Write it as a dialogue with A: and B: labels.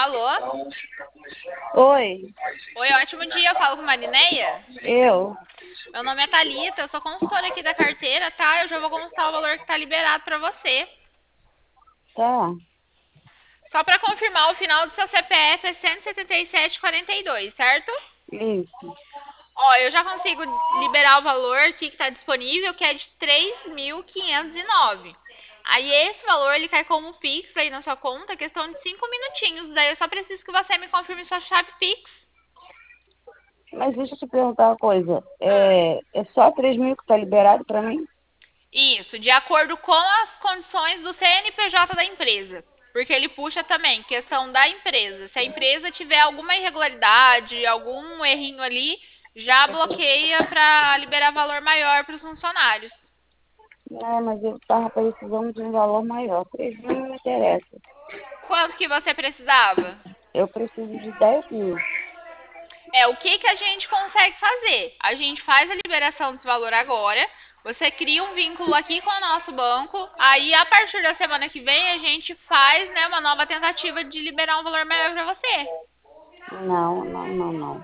A: Alô?
B: Oi,
A: Oi, ótimo dia. Eu falo com Marineia.
B: eu.
A: Meu nome é Thalita, eu sou consultora aqui da carteira, tá? Eu já vou consultar o valor que tá liberado pra você.
B: Tá,
A: Só pra confirmar, o final do seu CPF é 177,42, certo?
B: isso.
A: Ó, eu já consigo liberar o valor aqui que tá disponível, que é de 3.509. Aí esse valor ele cai como Pix aí na sua conta, questão de 5 minutinhos. Daí eu só preciso que você me confirme sua chave Pix.
B: Mas deixa eu te perguntar uma coisa.
A: Ah.
B: É só 3.000 que tá liberado pra mim?
A: Isso, de acordo com as condições do CNPJ da empresa. Porque ele puxa também questão da empresa. Se a empresa tiver alguma irregularidade, algum errinho ali, já bloqueia para liberar valor maior para os funcionários.
B: Mas eu tava precisando de um valor maior. 3.000 não me interessa.
A: Quanto que você precisava?
B: Eu preciso de 10.000.
A: É, o que que a gente consegue fazer? A gente faz a liberação desse valor agora, você cria um vínculo aqui com o nosso banco, aí a partir da semana que vem a gente faz, né, uma nova tentativa de liberar um valor maior para você.
B: Não, não, não, não.